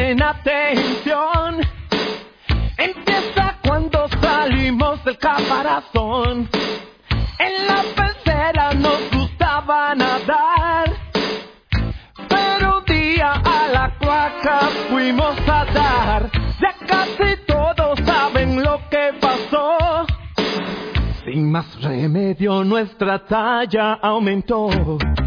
presten atención. Empieza cuando salimos del caparazón. En la pecera nos gustaba nadar, pero un día a la cloaca fuimos a dar. Ya casi todos saben lo que pasó. Sin más remedio nuestra talla aumentó.